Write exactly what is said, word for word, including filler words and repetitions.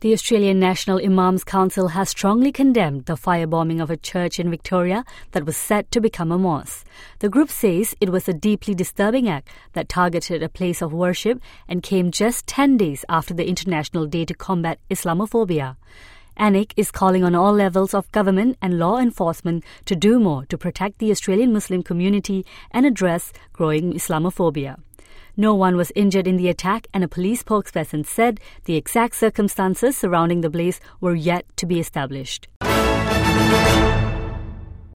The Australian National Imams Council has strongly condemned the firebombing of a church in Victoria that was set to become a mosque. The group says it was a deeply disturbing act that targeted a place of worship and came just ten days after the International Day to Combat Islamophobia. A N I C is calling on all levels of government and law enforcement to do more to protect the Australian Muslim community and address growing Islamophobia. No one was injured in the attack, and a police spokesperson said the exact circumstances surrounding the blaze were yet to be established.